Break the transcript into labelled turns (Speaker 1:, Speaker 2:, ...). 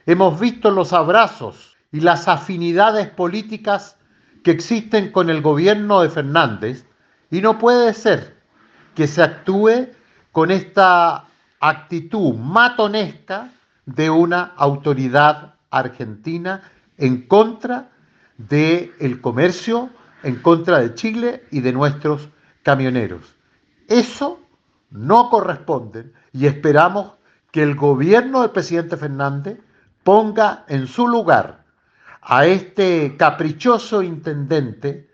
Speaker 1: Hemos visto los abrazos y las afinidades políticas que existen con el gobierno de Fernández y no puede ser que se actúe con esta actitud matonesca de una autoridad argentina en contra del comercio, en contra de Chile y de nuestros camioneros. Eso no corresponde y esperamos que el gobierno del presidente Fernández ponga en su lugar a este caprichoso intendente